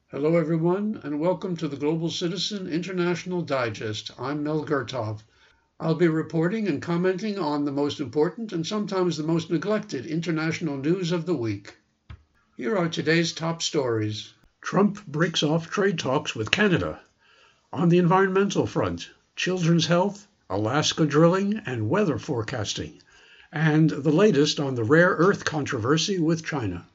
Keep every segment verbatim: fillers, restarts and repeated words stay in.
Hello, everyone, and welcome to the Global Citizen International Digest. I'm Mel Gertov. I'll be reporting and commenting on the most important and sometimes the most neglected international news of the week. Here are today's top stories. Trump breaks off trade talks with Canada. On the environmental front, children's health, Alaska drilling, and weather forecasting. And the latest on the rare earth controversy with China.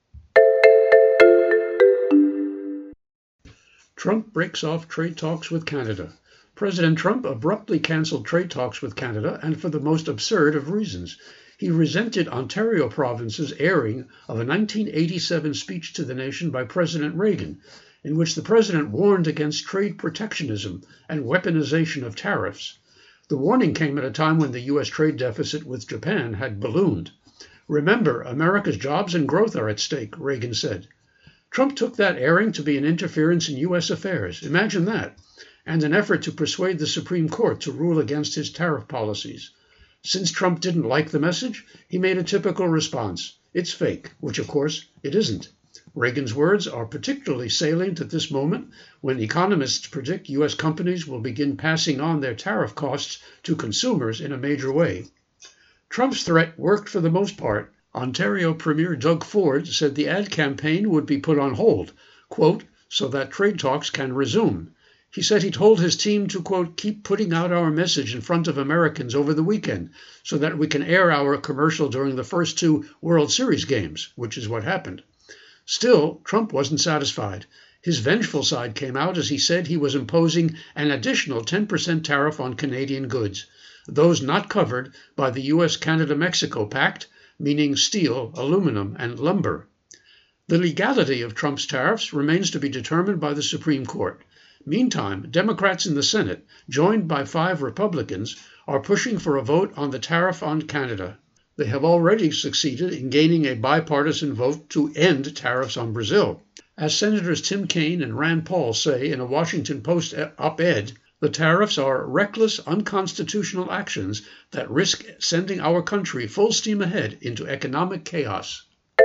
Trump breaks off trade talks with Canada. President Trump abruptly canceled trade talks with Canada, and for the most absurd of reasons. He resented Ontario province's airing of a nineteen eighty-seven speech to the nation by President Reagan, in which the president warned against trade protectionism and weaponization of tariffs. The warning came at a time when the U S trade deficit with Japan had ballooned. "Remember, America's jobs and growth are at stake," Reagan said. Trump took that airing to be an interference in U S affairs. Imagine that. And an effort to persuade the Supreme Court to rule against his tariff policies. Since Trump didn't like the message, he made a typical response. It's fake, which of course it isn't. Reagan's words are particularly salient at this moment when economists predict U S companies will begin passing on their tariff costs to consumers in a major way. Trump's threat worked for the most part. Ontario Premier Doug Ford said the ad campaign would be put on hold, quote, so that trade talks can resume. He said he told his team to, quote, keep putting out our message in front of Americans over the weekend so that we can air our commercial during the first two World Series games, which is what happened. Still, Trump wasn't satisfied. His vengeful side came out as he said he was imposing an additional ten percent tariff on Canadian goods, those not covered by the U S Canada Mexico Pact, meaning steel, aluminum, and lumber. The legality of Trump's tariffs remains to be determined by the Supreme Court. Meantime, Democrats in the Senate, joined by five Republicans, are pushing for a vote on the tariff on Canada. They have already succeeded in gaining a bipartisan vote to end tariffs on Brazil. As Senators Tim Kaine and Rand Paul say in a Washington Post op-ed, the tariffs are reckless, unconstitutional actions that risk sending our country full steam ahead into economic chaos.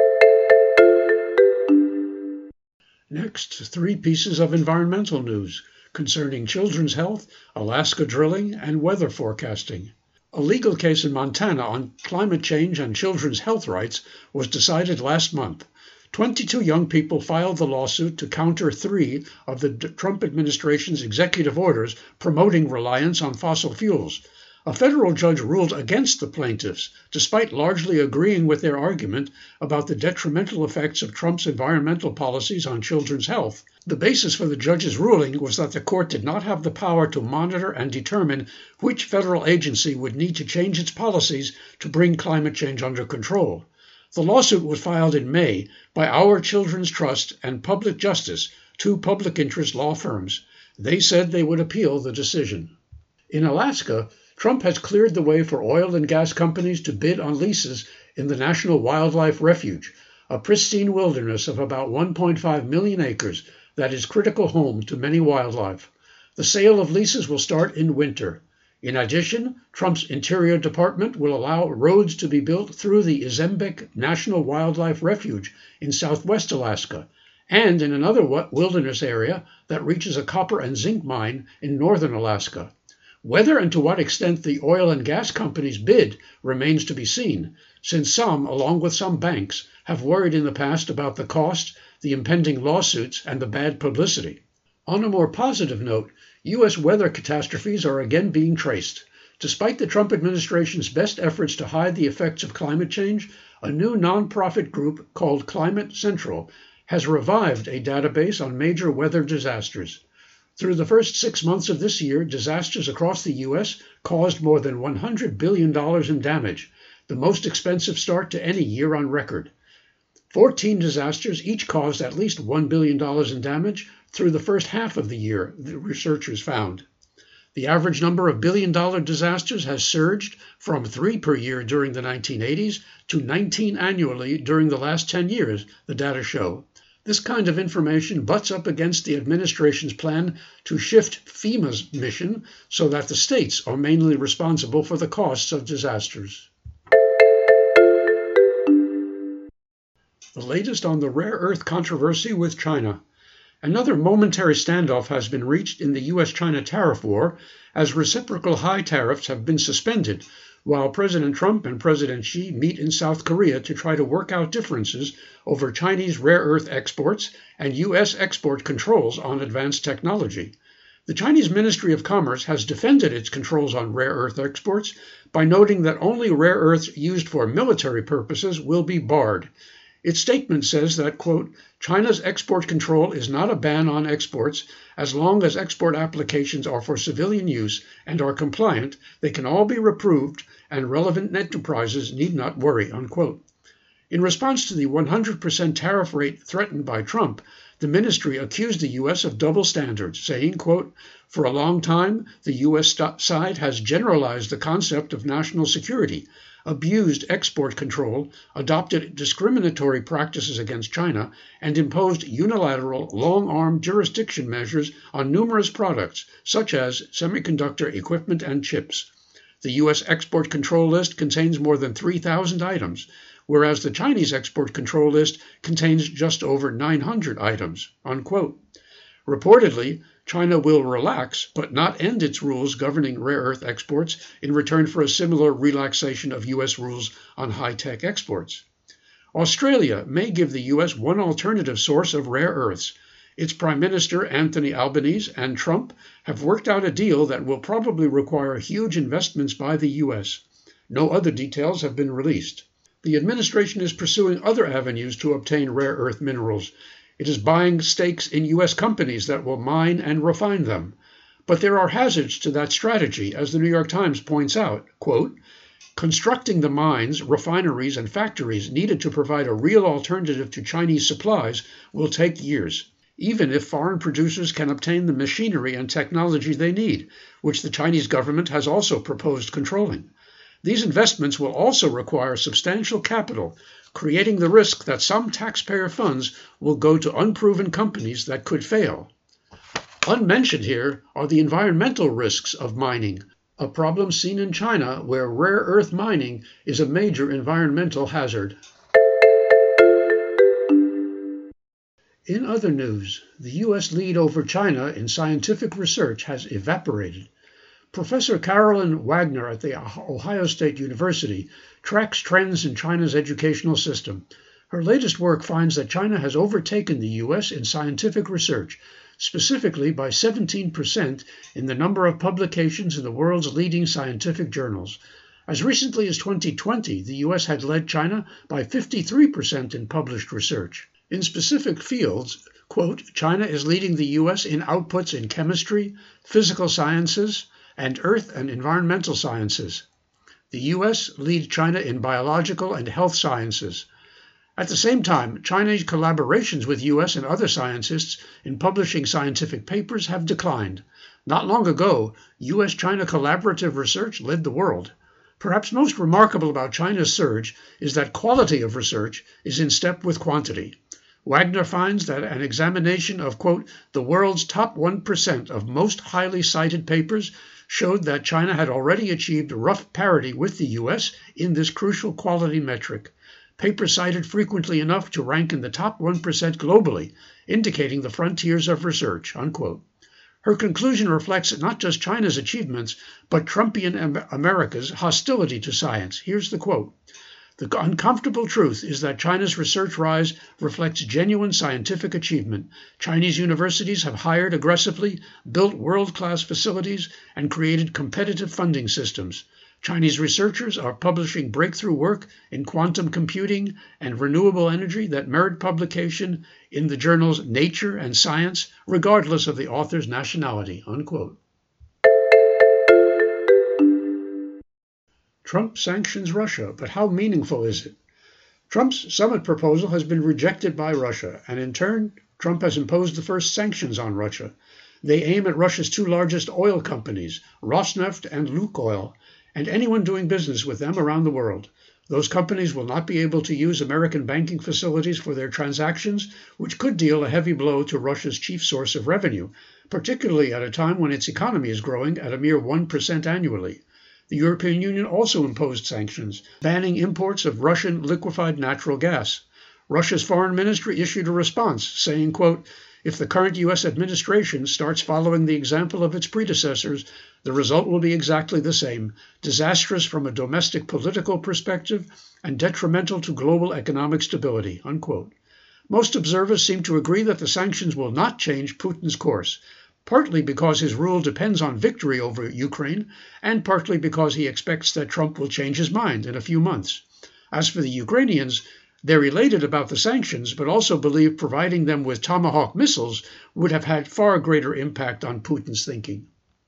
Next, three pieces of environmental news concerning children's health, Alaska drilling, and weather forecasting. A legal case in Montana on climate change and children's health rights was decided last month. twenty-two young people filed the lawsuit to counter three of the Trump administration's executive orders promoting reliance on fossil fuels. A federal judge ruled against the plaintiffs, despite largely agreeing with their argument about the detrimental effects of Trump's environmental policies on children's health. The basis for the judge's ruling was that the court did not have the power to monitor and determine which federal agency would need to change its policies to bring climate change under control. The lawsuit was filed in May by Our Children's Trust and Public Justice, two public interest law firms. They said they would appeal the decision. In Alaska, Trump has cleared the way for oil and gas companies to bid on leases in the National Wildlife Refuge, a pristine wilderness of about one point five million acres that is critical home to many wildlife. The sale of leases will start in winter. In addition, Trump's Interior Department will allow roads to be built through the Izembek National Wildlife Refuge in southwest Alaska and in another wilderness area that reaches a copper and zinc mine in northern Alaska. Whether and to what extent the oil and gas companies bid remains to be seen, since some, along with some banks, have worried in the past about the cost, the impending lawsuits, and the bad publicity. On a more positive note, U S weather catastrophes are again being traced. Despite the Trump administration's best efforts to hide the effects of climate change, a new nonprofit group called Climate Central has revived a database on major weather disasters. Through the first six months of this year, disasters across the U S caused more than one hundred billion dollars in damage, the most expensive start to any year on record. fourteen disasters each caused at least one billion dollars in damage through the first half of the year, the researchers found. The average number of billion-dollar disasters has surged from three per year during the nineteen eighties to nineteen annually during the last ten years, the data show. This kind of information butts up against the administration's plan to shift FEMA's mission so that the states are mainly responsible for the costs of disasters. The latest on the rare earth controversy with China. Another momentary standoff has been reached in the U S China tariff war, as reciprocal high tariffs have been suspended, while President Trump and President Xi meet in South Korea to try to work out differences over Chinese rare earth exports and U S export controls on advanced technology. The Chinese Ministry of Commerce has defended its controls on rare earth exports by noting that only rare earths used for military purposes will be barred. Its statement says that, quote, China's export control is not a ban on exports. As long as export applications are for civilian use and are compliant, they can all be approved and relevant enterprises need not worry, unquote. In response to the one hundred percent tariff rate threatened by Trump, the ministry accused the U S of double standards, saying, quote, for a long time, the U S side has generalized the concept of national security, abused export control, adopted discriminatory practices against China, and imposed unilateral, long-arm jurisdiction measures on numerous products, such as semiconductor equipment and chips. The U S export control list contains more than three thousand items, whereas the Chinese export control list contains just over nine hundred items, unquote. Reportedly, China will relax but not end its rules governing rare earth exports in return for a similar relaxation of U S rules on high-tech exports. Australia may give the U S one alternative source of rare earths. Its Prime Minister Anthony Albanese and Trump have worked out a deal that will probably require huge investments by the U S. No other details have been released. The administration is pursuing other avenues to obtain rare earth minerals. It is buying stakes in U S companies that will mine and refine them. But there are hazards to that strategy, as the New York Times points out, quote, constructing the mines, refineries, and factories needed to provide a real alternative to Chinese supplies will take years, even if foreign producers can obtain the machinery and technology they need, which the Chinese government has also proposed controlling. These investments will also require substantial capital, creating the risk that some taxpayer funds will go to unproven companies that could fail. Unmentioned here are the environmental risks of mining, a problem seen in China where rare earth mining is a major environmental hazard. In other news, the U S lead over China in scientific research has evaporated. Professor Carolyn Wagner at the Ohio State University tracks trends in China's educational system. Her latest work finds that China has overtaken the U S in scientific research, specifically by seventeen percent in the number of publications in the world's leading scientific journals. As recently as twenty twenty, the U S had led China by fifty-three percent in published research. In specific fields, quote, China is leading the U S in outputs in chemistry, physical sciences, and earth and environmental sciences. The U S leads China in biological and health sciences. At the same time, Chinese collaborations with U S and other scientists in publishing scientific papers have declined. Not long ago, U S China collaborative research led the world. Perhaps most remarkable about China's surge is that quality of research is in step with quantity. Wagner finds that an examination of, quote, the world's top one percent of most highly cited papers showed that China had already achieved rough parity with the U S in this crucial quality metric. Papers cited frequently enough to rank in the top one percent globally, indicating the frontiers of research, unquote. Her conclusion reflects not just China's achievements, but Trumpian America's hostility to science. Here's the quote. The uncomfortable truth is that China's research rise reflects genuine scientific achievement. Chinese universities have hired aggressively, built world-class facilities, and created competitive funding systems. Chinese researchers are publishing breakthrough work in quantum computing and renewable energy that merit publication in the journals Nature and Science, regardless of the author's nationality, unquote. Trump sanctions Russia, but how meaningful is it? Trump's summit proposal has been rejected by Russia, and in turn, Trump has imposed the first sanctions on Russia. They aim at Russia's two largest oil companies, Rosneft and Lukoil, and anyone doing business with them around the world. Those companies will not be able to use American banking facilities for their transactions, which could deal a heavy blow to Russia's chief source of revenue, particularly at a time when its economy is growing at a mere one percent annually. The European Union also imposed sanctions, banning imports of Russian liquefied natural gas. Russia's foreign ministry issued a response saying, quote, If the current U S administration starts following the example of its predecessors, the result will be exactly the same, disastrous from a domestic political perspective and detrimental to global economic stability." Unquote. Most observers seem to agree that the sanctions will not change Putin's course, partly because his rule depends on victory over Ukraine, and partly because he expects that Trump will change his mind in a few months. As for the Ukrainians, they're elated about the sanctions, but also believe providing them with Tomahawk missiles would have had far greater impact on Putin's thinking.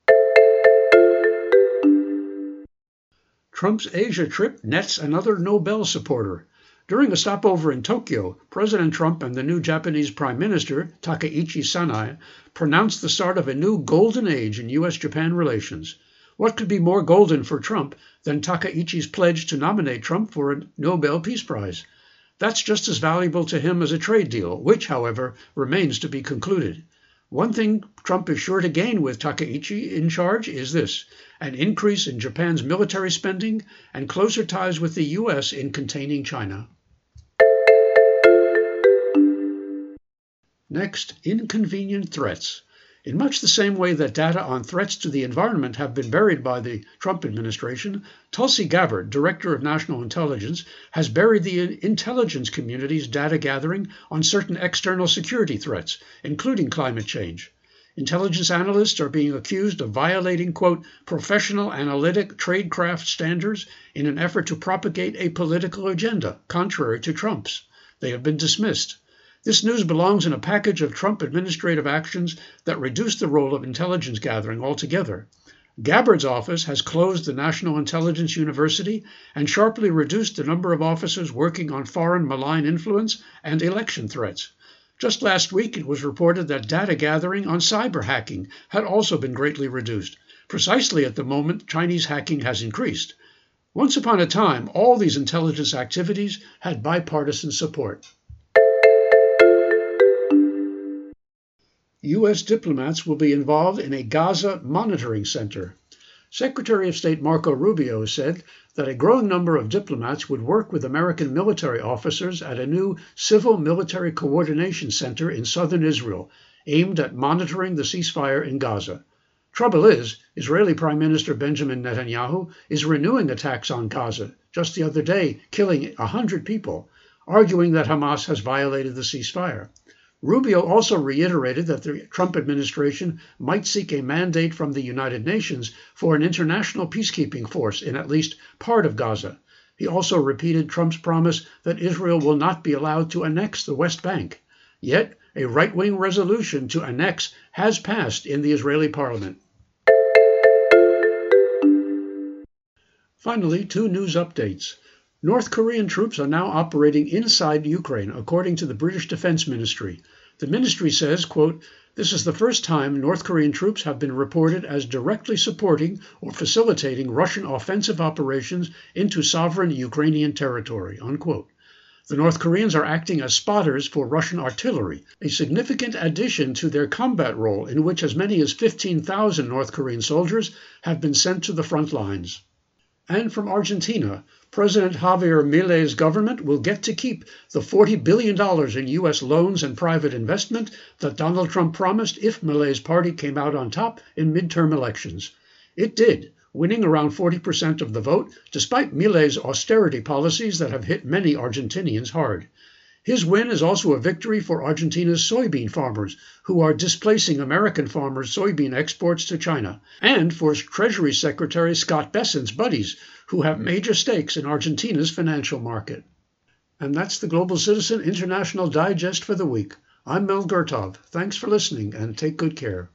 Trump's Asia trip nets another Nobel supporter. During a stopover in Tokyo, President Trump and the new Japanese Prime Minister, Takaichi Sanai, pronounced the start of a new golden age in U S Japan relations. What could be more golden for Trump than Takaichi's pledge to nominate Trump for a Nobel Peace Prize? That's just as valuable to him as a trade deal, which, however, remains to be concluded. One thing Trump is sure to gain with Takaichi in charge is this: an increase in Japan's military spending and closer ties with the U S in containing China. Next, inconvenient threats. In much the same way that data on threats to the environment have been buried by the Trump administration, Tulsi Gabbard, Director of National Intelligence, has buried the intelligence community's data gathering on certain external security threats, including climate change. Intelligence analysts are being accused of violating, quote, professional analytic tradecraft standards in an effort to propagate a political agenda, contrary to Trump's. They have been dismissed. This news belongs in a package of Trump administrative actions that reduce the role of intelligence gathering altogether. Gabbard's office has closed the National Intelligence University and sharply reduced the number of officers working on foreign malign influence and election threats. Just last week, it was reported that data gathering on cyber hacking had also been greatly reduced, precisely at the moment Chinese hacking has increased. Once upon a time, all these intelligence activities had bipartisan support. U S diplomats will be involved in a Gaza monitoring center. Secretary of State Marco Rubio said that a growing number of diplomats would work with American military officers at a new civil-military coordination center in southern Israel, aimed at monitoring the ceasefire in Gaza. Trouble is, Israeli Prime Minister Benjamin Netanyahu is renewing attacks on Gaza, just the other day killing one hundred people, arguing that Hamas has violated the ceasefire. Rubio also reiterated that the Trump administration might seek a mandate from the United Nations for an international peacekeeping force in at least part of Gaza. He also repeated Trump's promise that Israel will not be allowed to annex the West Bank. Yet, a right-wing resolution to annex has passed in the Israeli parliament. Finally, two news updates. North Korean troops are now operating inside Ukraine, according to the British Defense Ministry. The ministry says, quote, "This is the first time North Korean troops have been reported as directly supporting or facilitating Russian offensive operations into sovereign Ukrainian territory," unquote. The North Koreans are acting as spotters for Russian artillery, a significant addition to their combat role in which as many as fifteen thousand North Korean soldiers have been sent to the front lines. And from Argentina, President Javier Milei's government will get to keep the forty billion dollars in U S loans and private investment that Donald Trump promised if Milei's party came out on top in midterm elections. It did, winning around forty percent of the vote, despite Milei's austerity policies that have hit many Argentinians hard. His win is also a victory for Argentina's soybean farmers, who are displacing American farmers' soybean exports to China, and for Treasury Secretary Scott Bessent's buddies, who have major stakes in Argentina's financial market. And that's the Global Citizen International Digest for the week. I'm Mel Gertov. Thanks for listening, and take good care.